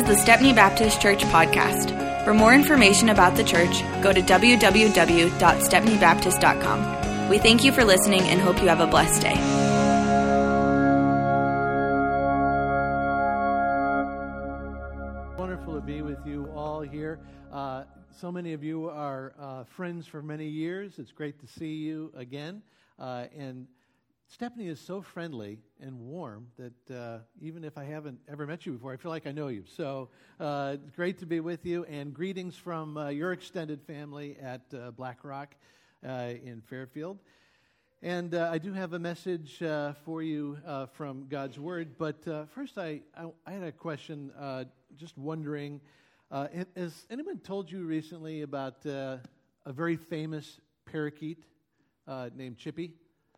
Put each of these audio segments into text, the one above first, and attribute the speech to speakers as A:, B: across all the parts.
A: the Stepney Baptist Church podcast. For more information about the church, go to www.stepneybaptist.com. We thank you for listening and hope you have a blessed day.
B: Wonderful to be with you all here. So many of you are friends for many years. It's great to see you again. And Stepney is so friendly and warm that even if I haven't ever met you before, I feel like I know you. So it's great to be with you, and greetings from your extended family at Black Rock in Fairfield. And I do have a message for you from God's Word, but first I had a question, just wondering, has anyone told you recently about a very famous parakeet named Chippy?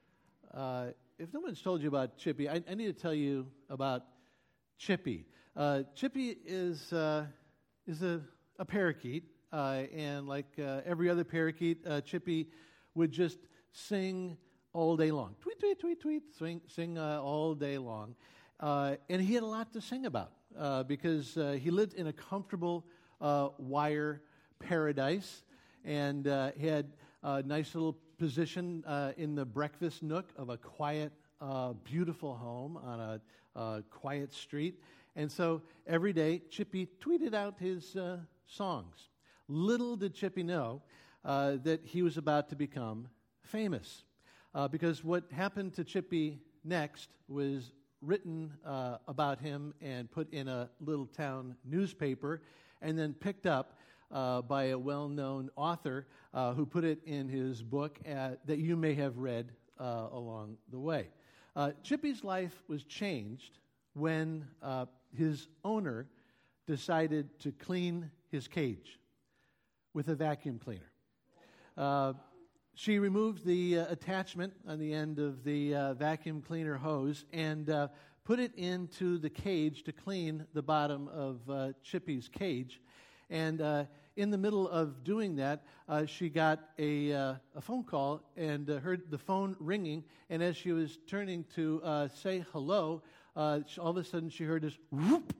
B: If no one's told you about Chippy, I need to tell you about Chippy. Chippy is a parakeet, and like every other parakeet, Chippy would just sing all day long. Tweet, tweet, tweet, tweet, sing all day long. And he had a lot to sing about because he lived in a comfortable wire paradise, and he had a nice little position in the breakfast nook of a quiet, beautiful home on a quiet street. And so every day, Chippy tweeted out his songs. Little did Chippy know that he was about to become famous, because what happened to Chippy next was written about him and put in a little town newspaper, and then picked up by a well-known author who put it in his book that you may have read along the way. Chippy's life was changed when his owner decided to clean his cage with a vacuum cleaner. She removed the attachment on the end of the vacuum cleaner hose and put it into the cage to clean the bottom of Chippy's cage. And in the middle of doing that, she got a phone call and heard the phone ringing. And as she was turning to say hello, all of a sudden she heard this whoop,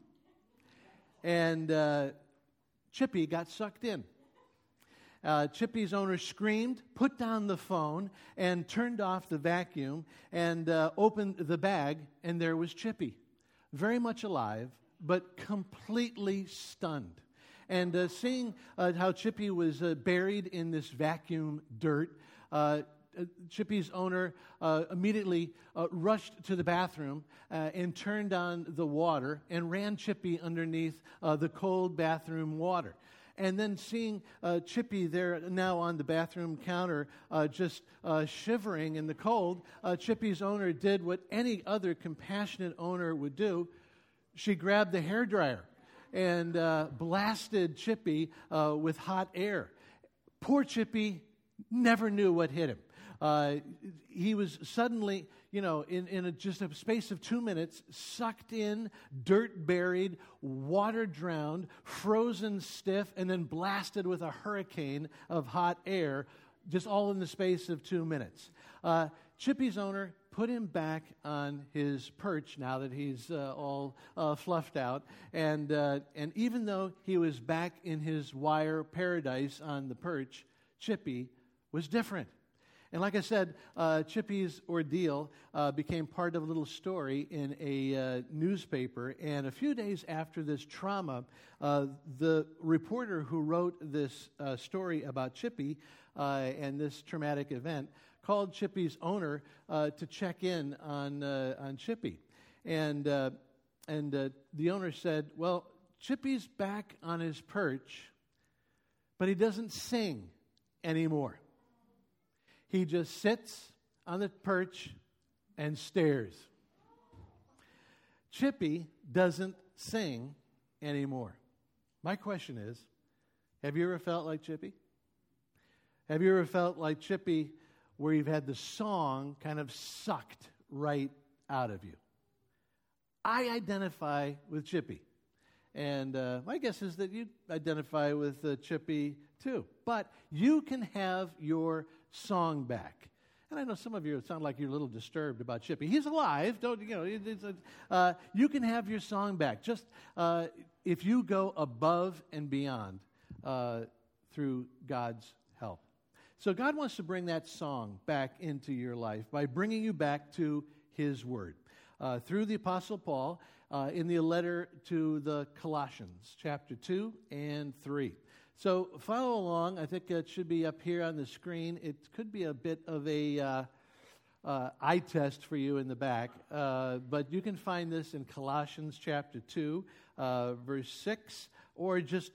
B: and Chippy got sucked in. Chippy's owner screamed, put down the phone, and turned off the vacuum, and opened the bag, and there was Chippy, very much alive, but completely stunned. And seeing how Chippy was buried in this vacuum dirt, Chippy's owner immediately rushed to the bathroom and turned on the water and ran Chippy underneath the cold bathroom water. And then seeing Chippy there now on the bathroom counter just shivering in the cold, Chippy's owner did what any other compassionate owner would do. She grabbed the hairdryer and blasted Chippy with hot air. Poor Chippy never knew what hit him. He was suddenly, in just a space of 2 minutes, sucked in, dirt buried, water drowned, frozen stiff, and then blasted with a hurricane of hot air, just all in the space of 2 minutes. Chippy's owner put him back on his perch now that he's all fluffed out. And even though he was back in his wire paradise on the perch, Chippy was different. And like I said, Chippy's ordeal became part of a little story in a newspaper. And a few days after this trauma, the reporter who wrote this story about Chippy and this traumatic event called Chippy's owner to check in on Chippy. And the owner said, well, Chippy's back on his perch, but he doesn't sing anymore. He just sits on the perch and stares. Chippy doesn't sing anymore. My question is, have you ever felt like Chippy? Have you ever felt like Chippy where you've had the song kind of sucked right out of you? I identify with Chippy. And my guess is that you identify with Chippy too. But you can have your song back. And I know some of you sound like you're a little disturbed about Chippy. He's alive. You can have your song back. Just if you go above and beyond through God's help. So God wants to bring that song back into your life by bringing you back to His Word. Through the Apostle Paul in the letter to the Colossians, chapter 2 and 3. So follow along. I think it should be up here on the screen. It could be a bit of a eye test for you in the back, but you can find this in Colossians chapter 2, verse 6, or just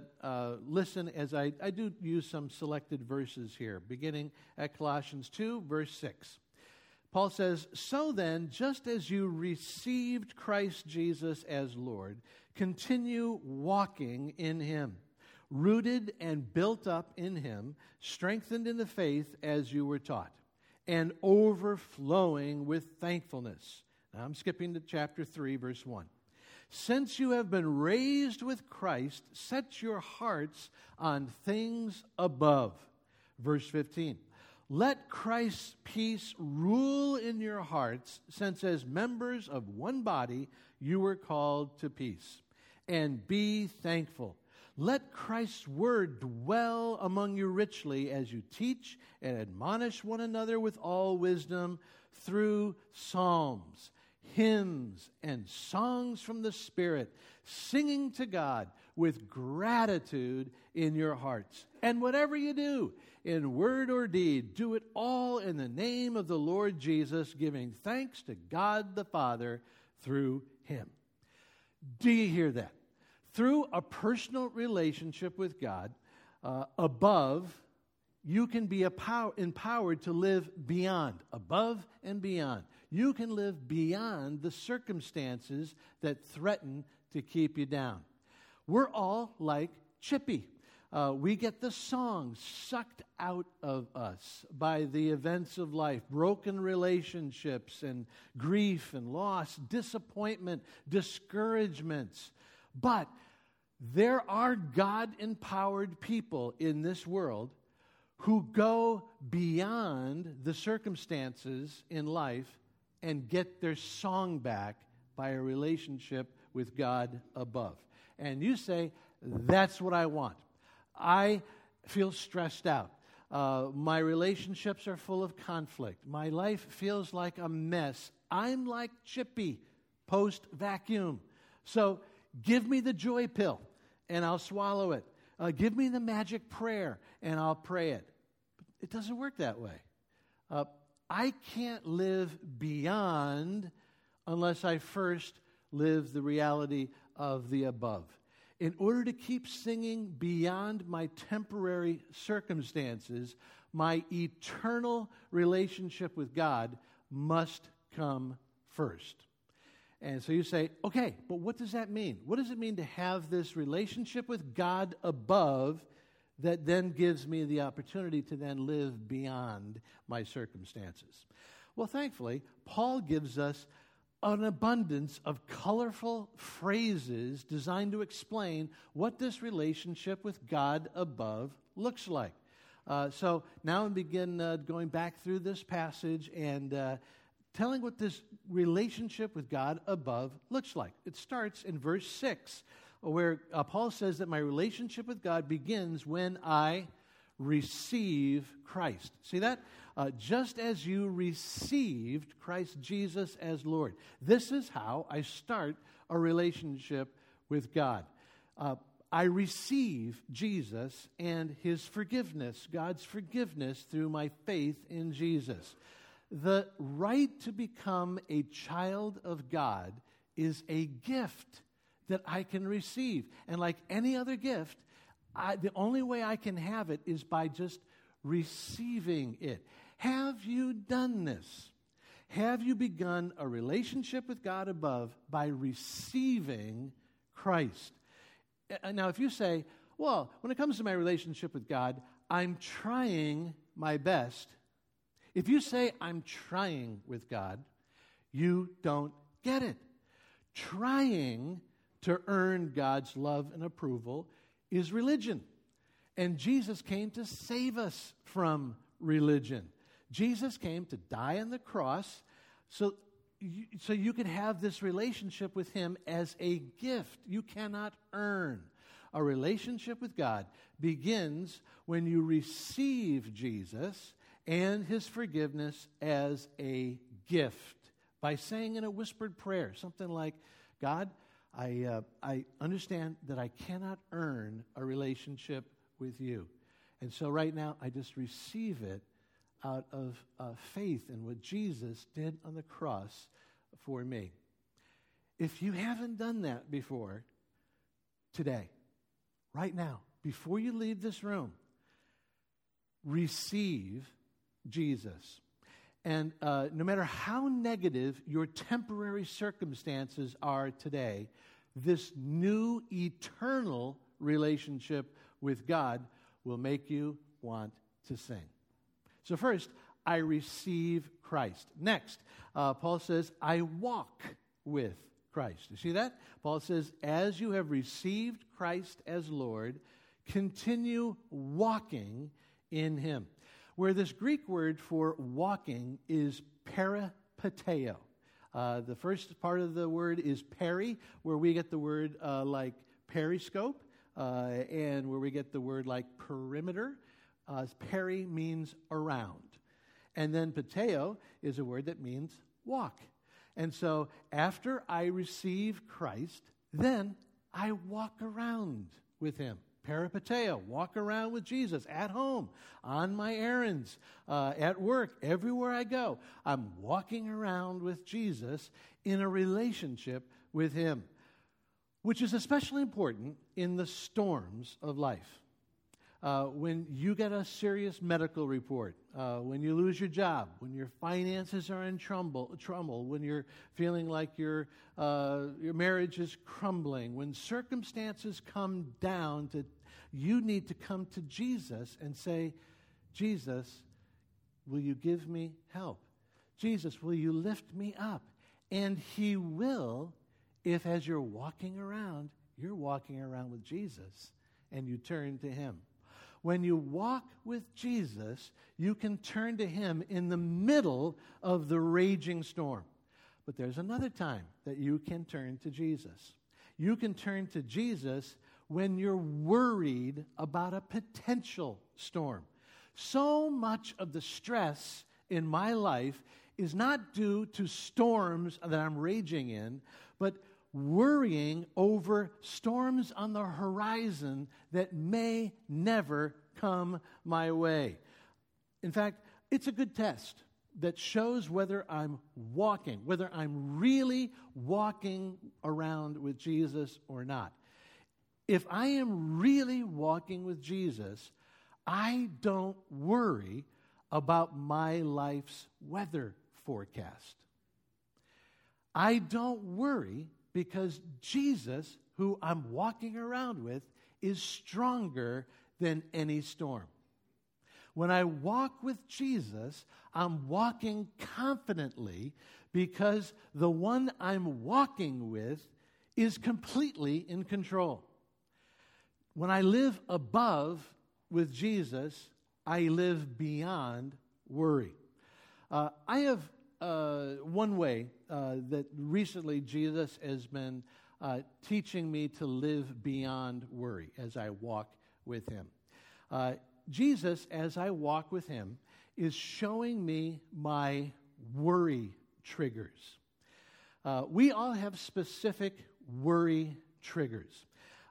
B: listen as I do use some selected verses here, beginning at Colossians 2, verse 6. Paul says, "So then, just as you received Christ Jesus as Lord, continue walking in Him, rooted and built up in Him, strengthened in the faith as you were taught, and overflowing with thankfulness." Now I'm skipping to chapter 3, verse 1. "Since you have been raised with Christ, set your hearts on things above." Verse 15. "Let Christ's peace rule in your hearts, since as members of one body you were called to peace. And be thankful. Let Christ's word dwell among you richly as you teach and admonish one another with all wisdom through psalms, hymns, and songs from the Spirit, singing to God with gratitude in your hearts. And whatever you do, in word or deed, do it all in the name of the Lord Jesus, giving thanks to God the Father through Him." Do you hear that? Through a personal relationship with God above, you can be empowered to live beyond, above and beyond. You can live beyond the circumstances that threaten to keep you down. We're all like Chippy. We get the songs sucked out of us by the events of life, broken relationships and grief and loss, disappointment, discouragements. But there are God-empowered people in this world who go beyond the circumstances in life and get their song back by a relationship with God above. And you say, "That's what I want. I feel stressed out. My relationships are full of conflict. My life feels like a mess. I'm like Chippy post-vacuum. So give me the joy pill, and I'll swallow it. Give me the magic prayer, and I'll pray it." It doesn't work that way. I can't live beyond unless I first live the reality of the above. In order to keep singing beyond my temporary circumstances, my eternal relationship with God must come first. And so you say, okay, but what does that mean? What does it mean to have this relationship with God above that then gives me the opportunity to then live beyond my circumstances? Well, thankfully, Paul gives us an abundance of colorful phrases designed to explain what this relationship with God above looks like. So now I begin going back through this passage and telling what this relationship with God above looks like. It starts in verse 6, where Paul says that my relationship with God begins when I receive Christ. See that? Just as you received Christ Jesus as Lord. This is how I start a relationship with God. I receive Jesus and His forgiveness, God's forgiveness through my faith in Jesus. The right to become a child of God is a gift that I can receive. And like any other gift, the only way I can have it is by just receiving it. Have you done this? Have you begun a relationship with God above by receiving Christ? Now, if you say, well, when it comes to my relationship with God, I'm trying my best. If you say, I'm trying with God, you don't get it. Trying to earn God's love and approval is religion. And Jesus came to save us from religion. Jesus came to die on the cross so so you can have this relationship with him as a gift. You cannot earn. A relationship with God begins when you receive Jesus and his forgiveness as a gift by saying in a whispered prayer something like, God, I understand that I cannot earn a relationship with you. And so right now I just receive it out of faith in what Jesus did on the cross for me. If you haven't done that before, today, right now, before you leave this room, receive Jesus. And no matter how negative your temporary circumstances are today, this new eternal relationship with God will make you want to sing. So first, I receive Christ. Next, Paul says, I walk with Christ. You see that? Paul says, as you have received Christ as Lord, continue walking in him. Where this Greek word for walking is peripateo. The first part of the word is peri, where we get the word like periscope, and where we get the word like perimeter. Peri means around. And then pateo is a word that means walk. And so after I receive Christ, then I walk around with him. Peripateo, walk around with Jesus at home, on my errands, at work, everywhere I go. I'm walking around with Jesus in a relationship with him, which is especially important in the storms of life. When you get a serious medical report, when you lose your job, when your finances are in trouble, when you're feeling like your marriage is crumbling, when circumstances come down to, you need to come to Jesus and say, Jesus, will you give me help? Jesus, will you lift me up? And he will, if as you're walking around with Jesus and you turn to him. When you walk with Jesus, you can turn to him in the middle of the raging storm. But there's another time that you can turn to Jesus. You can turn to Jesus when you're worried about a potential storm. So much of the stress in my life is not due to storms that I'm raging in, but worrying over storms on the horizon that may never come my way. In fact, it's a good test that shows whether I'm really walking around with Jesus or not. If I am really walking with Jesus, I don't worry about my life's weather forecast. I don't worry because Jesus, who I'm walking around with, is stronger than any storm. When I walk with Jesus, I'm walking confidently because the one I'm walking with is completely in control. When I live above with Jesus, I live beyond worry. I have one way that recently Jesus has been teaching me to live beyond worry as I walk with him. Jesus, as I walk with him, is showing me my worry triggers. We all have specific worry triggers.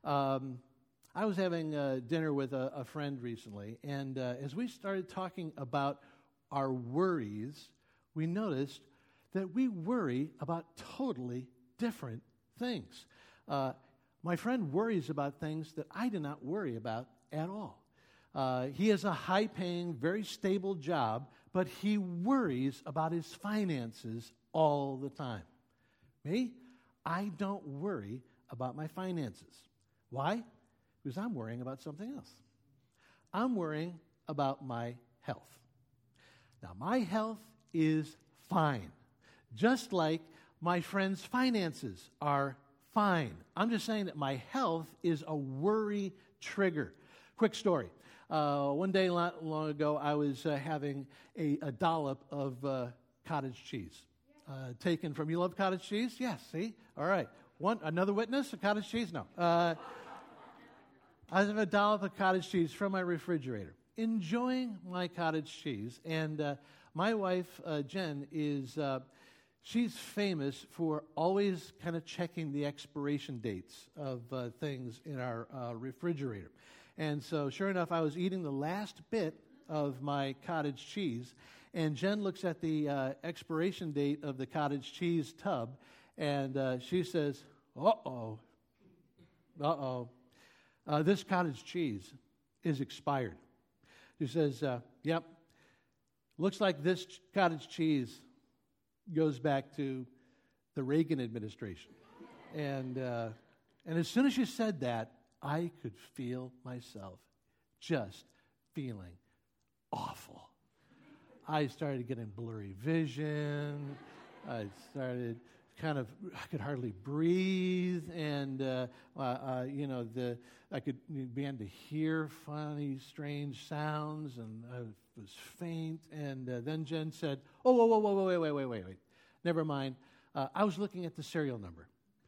B: I was having dinner with a friend recently, and as we started talking about our worries, we noticed that we worry about totally different things. My friend worries about things that I do not worry about at all. He has a high-paying, very stable job, but he worries about his finances all the time. Me, I don't worry about my finances. Why? Because I'm worrying about something else. I'm worrying about my health. Now, my health is fine, just like my friend's finances are fine. I'm just saying that my health is a worry trigger. Quick story. One day long ago, I was having a dollop of cottage cheese. taken from, you love cottage cheese? Yes, see? All right. Another witness, a cottage cheese? No. I have a dollop of cottage cheese from my refrigerator. Enjoying my cottage cheese. And my wife, Jen, she's famous for always kind of checking the expiration dates of things in our refrigerator. And so, sure enough, I was eating the last bit of my cottage cheese, and Jen looks at the expiration date of the cottage cheese tub, and she says, this cottage cheese is expired. She says, yep, looks like this cottage cheese goes back to the Reagan administration. And as soon as she said that, I could feel myself just feeling awful. I started getting blurry vision. I could hardly breathe, and I began to hear funny, strange sounds, and I was faint. And then Jen said, "Oh, wait. Never mind. I was looking at the serial number."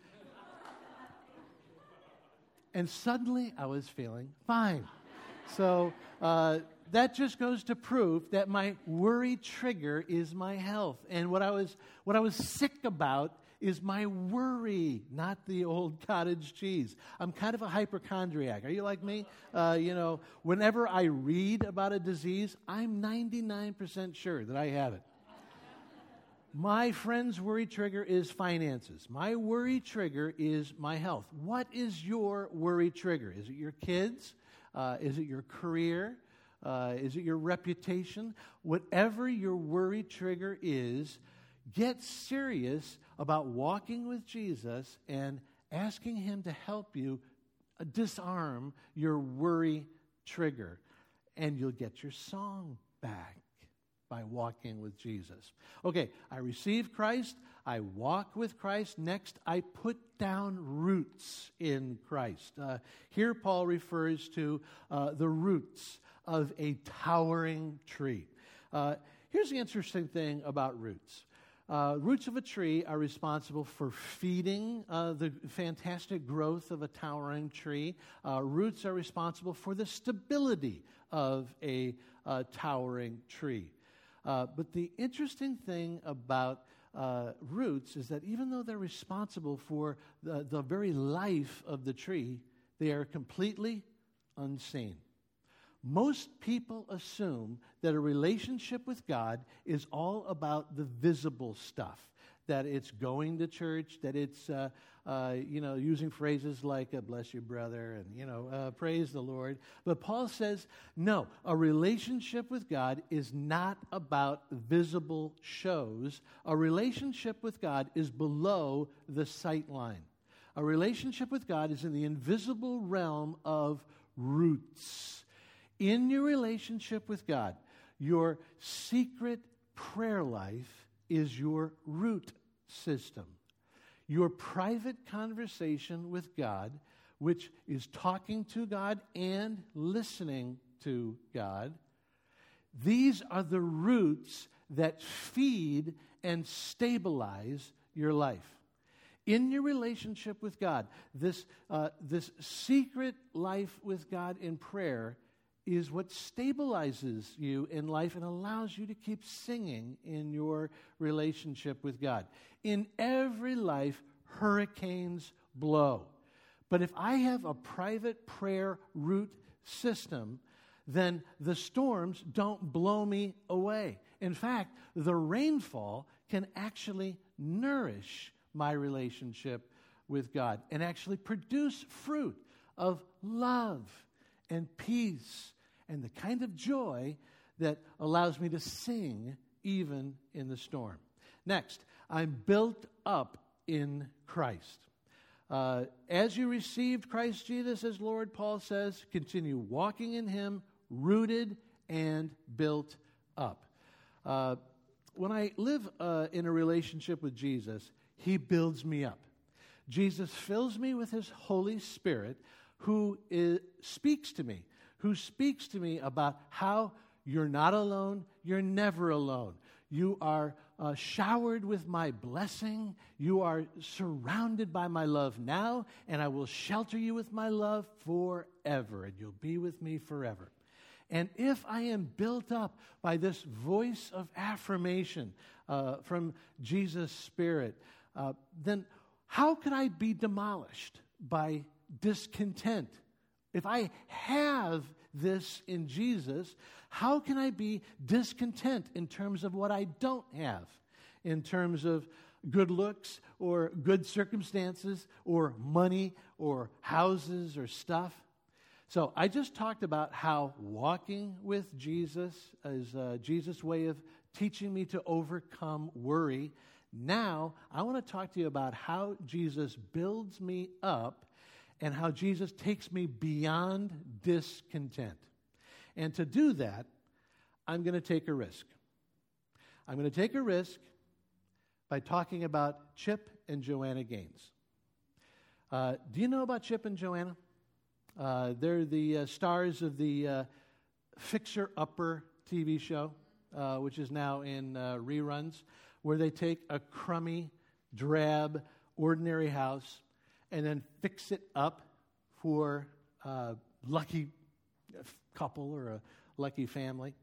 B: And suddenly I was feeling fine. So that just goes to prove that my worry trigger is my health. And what I was sick about is my worry, not the old cottage cheese. I'm kind of a hypochondriac. Are you like me? Whenever I read about a disease, I'm 99% sure that I have it. My friend's worry trigger is finances. My worry trigger is my health. What is your worry trigger? Is it your kids? Is it your career? Is it your reputation? Whatever your worry trigger is, get serious about walking with Jesus and asking Him to help you disarm your worry trigger. And you'll get your song back by walking with Jesus. Okay, I receive Christ. I walk with Christ. Next, I put down roots in Christ. Here Paul refers to the roots of a towering tree. Here's the interesting thing about roots. Roots of a tree are responsible for feeding the fantastic growth of a towering tree. Roots are responsible for the stability of a towering tree. But the interesting thing about roots is that even though they're responsible for the very life of the tree, they are completely unseen. Most people assume that a relationship with God is all about the visible stuff, that it's going to church, that it's, using phrases like, bless you, brother, and, praise the Lord. But Paul says, no, a relationship with God is not about visible shows. A relationship with God is below the sight line. A relationship with God is in the invisible realm of roots. In your relationship with God, your secret prayer life is your root system. Your private conversation with God, which is talking to God and listening to God, these are the roots that feed and stabilize your life. In your relationship with God, this secret life with God in prayer is what stabilizes you in life and allows you to keep singing in your relationship with God. In every life, hurricanes blow. But if I have a private prayer root system, then the storms don't blow me away. In fact, the rainfall can actually nourish my relationship with God and actually produce fruit of love and peace and the kind of joy that allows me to sing even in the storm. Next, I'm built up in Christ. As you received Christ Jesus as Lord, Paul says, continue walking in Him, rooted and built up. When I live in a relationship with Jesus, He builds me up. Jesus fills me with His Holy Spirit, who speaks to me about how you're not alone, you're never alone. You are showered with my blessing. You are surrounded by my love now, and I will shelter you with my love forever, and you'll be with me forever. And if I am built up by this voice of affirmation from Jesus' Spirit, then how could I be demolished by discontent? If I have this in Jesus, how can I be discontent in terms of what I don't have, in terms of good looks or good circumstances or money or houses or stuff? So I just talked about how walking with Jesus is Jesus' way of teaching me to overcome worry. Now I want to talk to you about how Jesus builds me up and how Jesus takes me beyond discontent. And to do that, I'm going to take a risk. I'm going to take a risk by talking about Chip and Joanna Gaines. Do you know about Chip and Joanna? They're the stars of the Fixer Upper TV show, which is now in reruns, where they take a crummy, drab, ordinary house and then fix it up for a lucky couple or a lucky family.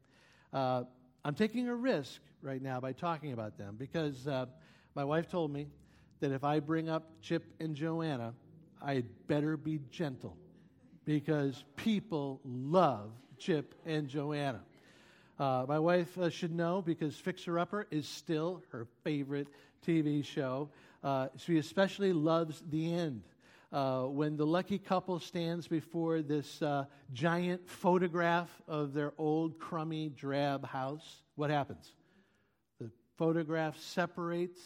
B: I'm taking a risk right now by talking about them because my wife told me that if I bring up Chip and Joanna, I'd better be gentle because people love Chip and Joanna. My wife should know because Fixer Upper is still her favorite TV show. She especially loves the end. When the lucky couple stands before this giant photograph of their old, crummy, drab house, what happens? The photograph separates,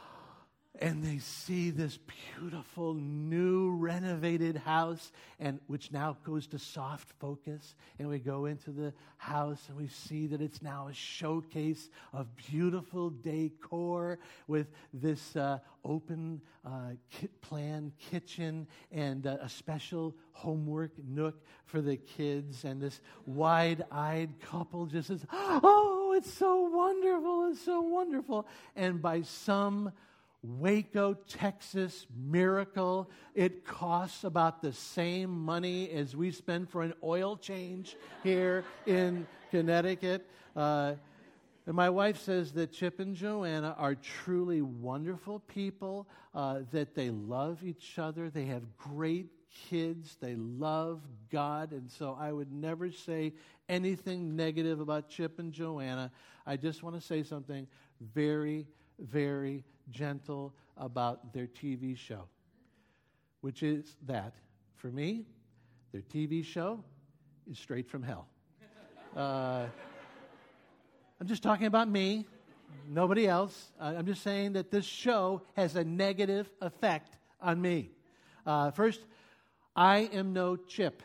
B: and they see this beautiful, new, renovated house, and which now goes to soft focus. And we go into the house, and we see that it's now a showcase of beautiful decor with this open plan kitchen and a special homework nook for the kids. And this wide-eyed couple just says, "Oh, it's so wonderful, it's so wonderful." And by some Waco, Texas miracle, it costs about the same money as we spend for an oil change here in Connecticut. And my wife says that Chip and Joanna are truly wonderful people, that they love each other, they have great kids, they love God, and so I would never say anything negative about Chip and Joanna. I just want to say something very, very gentle about their TV show, which is that, for me, their TV show is straight from hell. I'm just talking about me, nobody else. I'm just saying that this show has a negative effect on me. First, I am no Chip.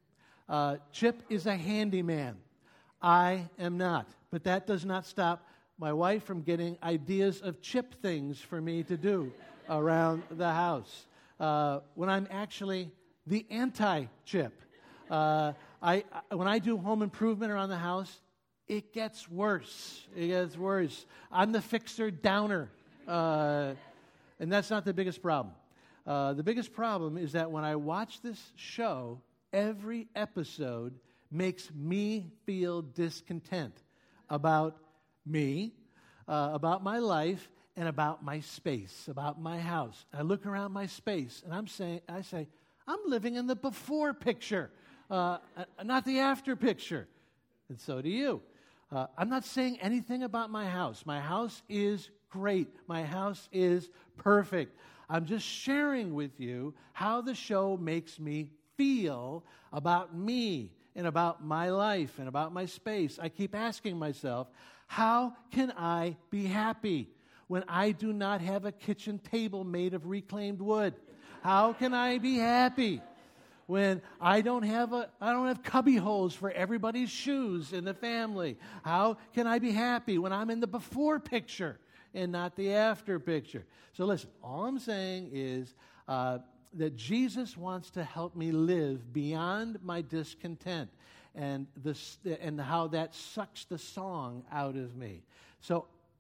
B: Chip is a handyman. I am not. But that does not stop my wife from getting ideas of Chip things for me to do around the house. When I'm actually the anti-Chip. When I do home improvement around the house, it gets worse. It gets worse. I'm the fixer downer. And that's not the biggest problem. The biggest problem is that when I watch this show, every episode makes me feel discontent about me, about my life, and about my space, about my house. I look around my space, and I say, I'm living in the before picture, not the after picture. And so do you. I'm not saying anything about my house. My house is great. My house is perfect. I'm just sharing with you how the show makes me feel about me and about my life and about my space. I keep asking myself, how can I be happy when I do not have a kitchen table made of reclaimed wood? How can I be happy when I don't have cubby holes for everybody's shoes in the family? How can I be happy when I'm in the before picture and not the after picture? So listen, all I'm saying is that Jesus wants to help me live beyond my discontent and how that sucks the song out of me. So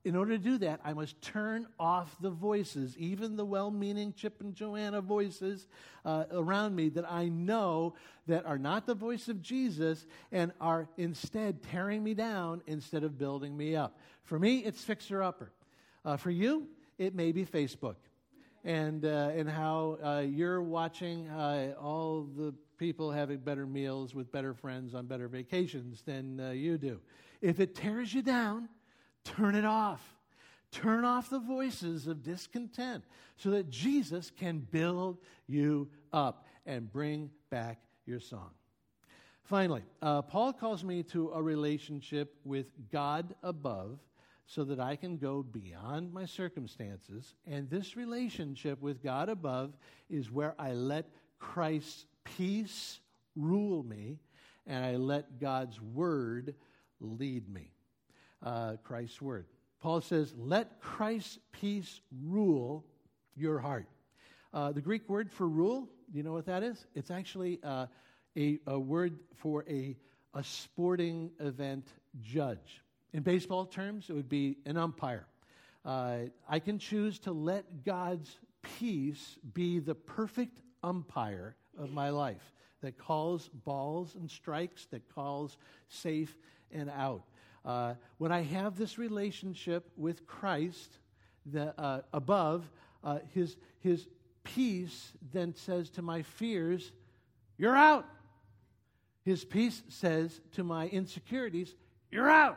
B: in order to do that, I must turn off the voices, even the well-meaning Chip and Joanna voices around me that I know that are not the voice of Jesus and are instead tearing me down instead of building me up. For me, it's fixer-upper. For you, it may be Facebook and how you're watching all the people having better meals with better friends on better vacations than you do. If it tears you down, turn it off. Turn off the voices of discontent so that Jesus can build you up and bring back your song. Finally, Paul calls me to a relationship with God above so that I can go beyond my circumstances. And this relationship with God above is where I let Christ's peace rule me and I let God's word lead me. Christ's word. Paul says, let Christ's peace rule your heart. The Greek word for rule, do you know what that is? It's actually a word for a sporting event judge. In baseball terms, it would be an umpire. I can choose to let God's peace be the perfect umpire of my life that calls balls and strikes, that calls safe and out. When I have this relationship with Christ above, his peace then says to my fears, you're out. His peace says to my insecurities, you're out.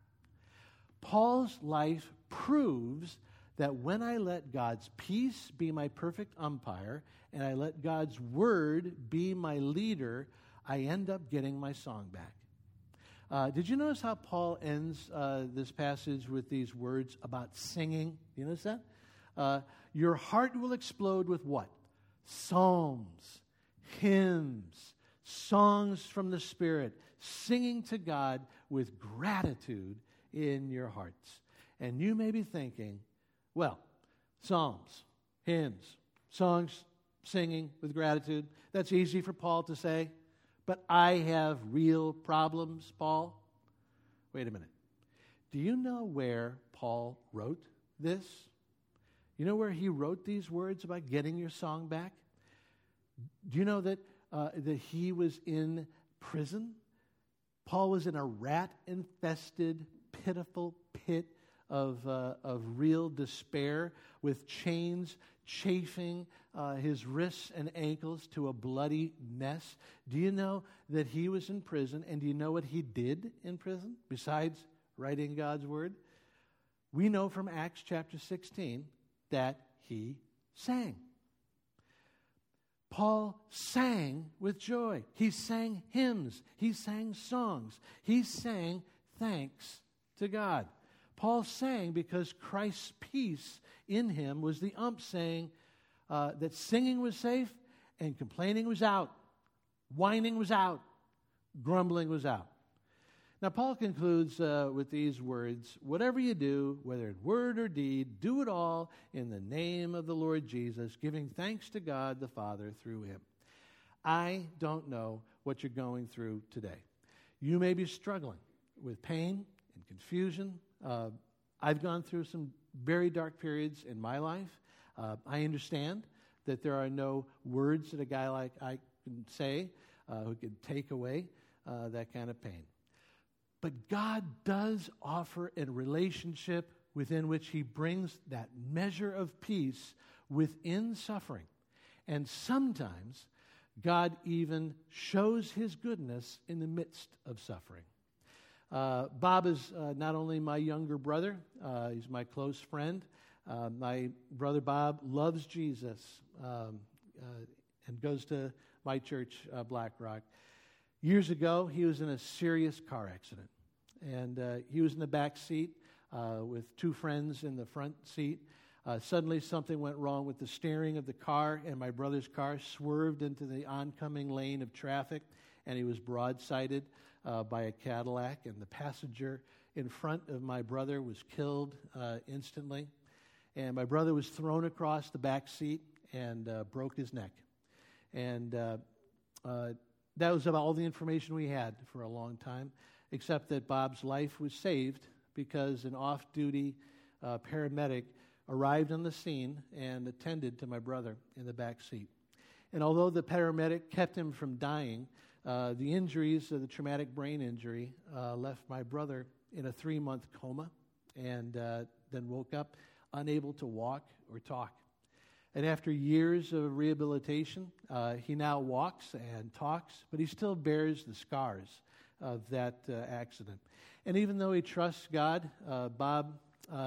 B: Paul's life proves that when I let God's peace be my perfect umpire and I let God's word be my leader, I end up getting my song back. Did you notice how Paul ends this passage with these words about singing? You notice that? Your heart will explode with what? Psalms, hymns, songs from the Spirit, singing to God with gratitude in your hearts. And you may be thinking, well, psalms, hymns, songs, singing with gratitude, that's easy for Paul to say. But I have real problems, Paul. Wait a minute. Do you know where Paul wrote this? You know where he wrote these words about getting your song back? Do you know that he was in prison? Paul was in a rat-infested, pitiful pit of real despair with chains chafing his wrists and ankles to a bloody mess. Do you know that he was in prison? And do you know what he did in prison besides writing God's word? We know from Acts chapter 16 that he sang. Paul sang with joy. He sang hymns. He sang songs. He sang thanks to God. Paul sang because Christ's peace in him was the ump saying that singing was safe and complaining was out, whining was out, grumbling was out. Now, Paul concludes with these words, whatever you do, whether in word or deed, do it all in the name of the Lord Jesus, giving thanks to God the Father through him. I don't know what you're going through today. You may be struggling with pain and confusion. I've gone through some very dark periods in my life. I understand that there are no words that a guy like I can say who can take away that kind of pain. But God does offer a relationship within which he brings that measure of peace within suffering. And sometimes God even shows his goodness in the midst of suffering. Bob is not only my younger brother, he's my close friend. My brother Bob loves Jesus and goes to my church, Black Rock. Years ago, he was in a serious car accident. And he was in the back seat with two friends in the front seat. Suddenly, something went wrong with the steering of the car, and my brother's car swerved into the oncoming lane of traffic, and he was broadsided by a Cadillac, and the passenger in front of my brother was killed instantly. And my brother was thrown across the back seat and broke his neck. And that was about all the information we had for a long time, except that Bob's life was saved because an off-duty paramedic arrived on the scene and attended to my brother in the back seat. And although the paramedic kept him from dying, the injuries of the traumatic brain injury left my brother in a 3-month coma and then woke up unable to walk or talk. And after years of rehabilitation, he now walks and talks, but he still bears the scars of that accident. And even though he trusts God, Bob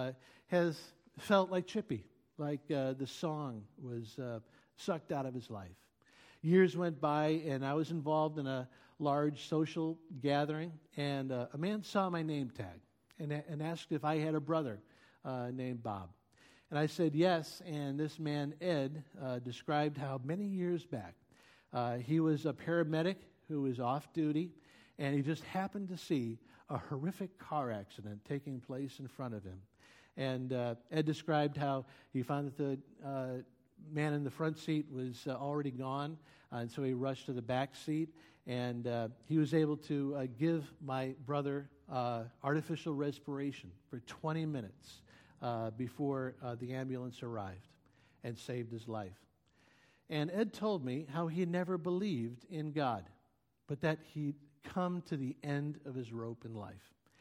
B: has felt like Chippy, like the song was sucked out of his life. Years went by, and I was involved in a large social gathering, and a man saw my name tag and asked if I had a brother named Bob. And I said yes, and this man, Ed, described how many years back he was a paramedic who was off duty, and he just happened to see a horrific car accident taking place in front of him. And Ed described how he found that the man in the front seat was already gone, and so he rushed to the back seat, and he was able to give my brother artificial respiration for 20 minutes before the ambulance arrived and saved his life. And Ed told me how he never believed in God, but that he'd come to the end of his rope in life.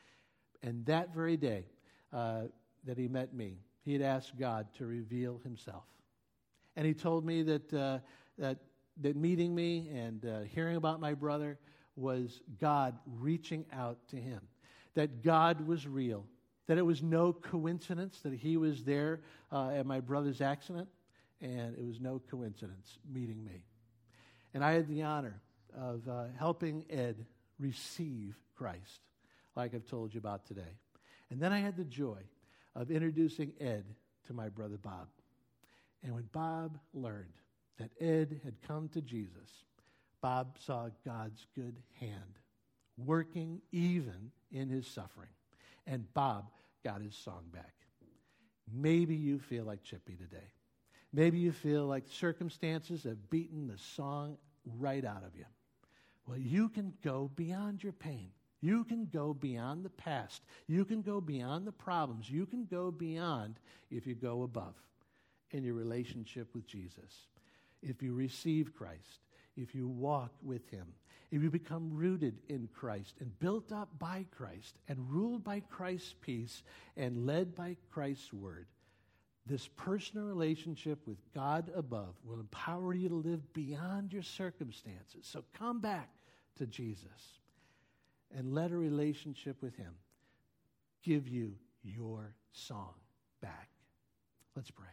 B: And that very day that he met me, he had asked God to reveal himself. And he told me that meeting me and hearing about my brother was God reaching out to him, that God was real, that it was no coincidence that he was there at my brother's accident, and it was no coincidence meeting me. And I had the honor of helping Ed receive Christ, like I've told you about today. And then I had the joy of introducing Ed to my brother Bob. And when Bob learned that Ed had come to Jesus, Bob saw God's good hand working even in his suffering. And Bob got his song back. Maybe you feel like Chippy today. Maybe you feel like circumstances have beaten the song right out of you. Well, you can go beyond your pain. You can go beyond the past. You can go beyond the problems. You can go beyond if you go above in your relationship with Jesus. If you receive Christ, if you walk with him, if you become rooted in Christ and built up by Christ and ruled by Christ's peace and led by Christ's word, this personal relationship with God above will empower you to live beyond your circumstances. So come back to Jesus and let a relationship with him give you your song back. Let's pray.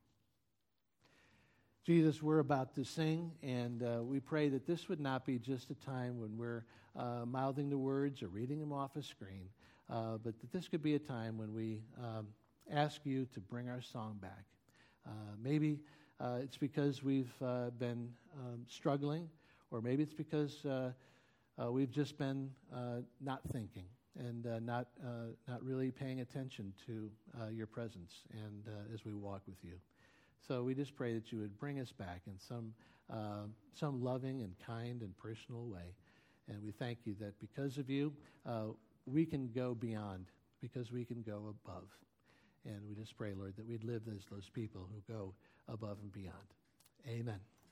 B: Jesus, we're about to sing, and we pray that this would not be just a time when we're mouthing the words or reading them off a screen, but that this could be a time when we ask you to bring our song back. Maybe it's because we've been struggling, or maybe it's because we've just been not thinking and not really paying attention to your presence and as we walk with you. So we just pray that you would bring us back in some loving and kind and personal way. And we thank you that because of you, we can go beyond, because we can go above. And we just pray, Lord, that we'd live as those people who go above and beyond. Amen.